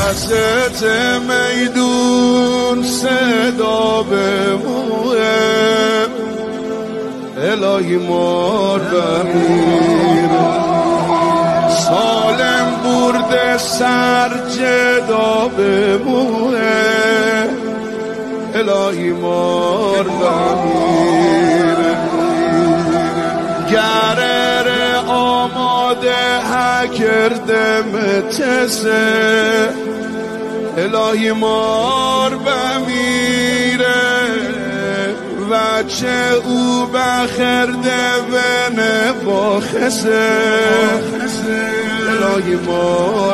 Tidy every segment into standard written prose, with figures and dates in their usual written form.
وسط میدون صدا به موه الهی مار بمیر سالم برده سر جدا به موه الهی مار بمیر گرر آماده هکردم تسه الهی مار بمیره و چه او بخرده بنه باخسه الهی مار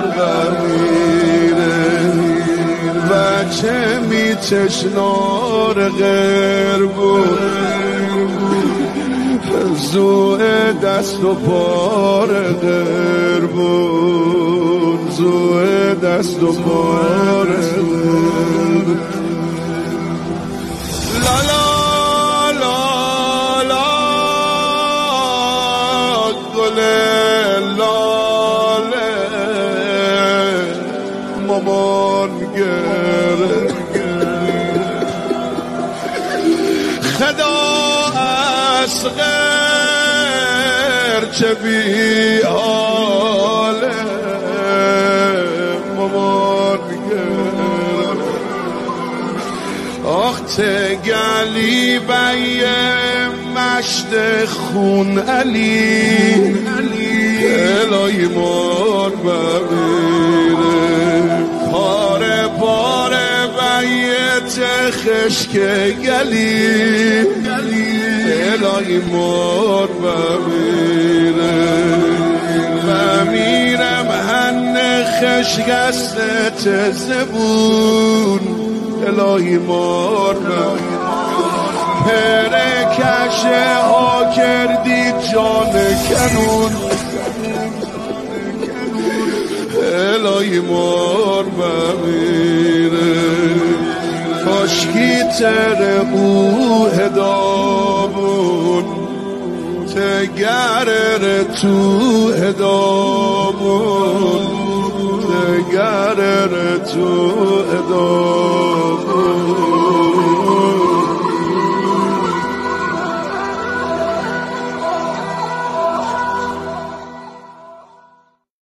بمیره و چه می تشنار غیر بود زوه دست و پار غیر بود زوه دست و پار غیر لا لا لا لا گل لاله مامان گره خدا از غیر چه بی حاله مامان گره آخ تگلی بیه مشت خون علی الهی مار بمیره پاره پاره بیت خشک گلی الهی مار بمیره بمیرم هن خشک است زبون الهی مار بمیره پرکشه ها کردی جان کنون الهی مار بمیره کاشکی تر او هدامون تگرر تو هدامون تگرر تو هدامون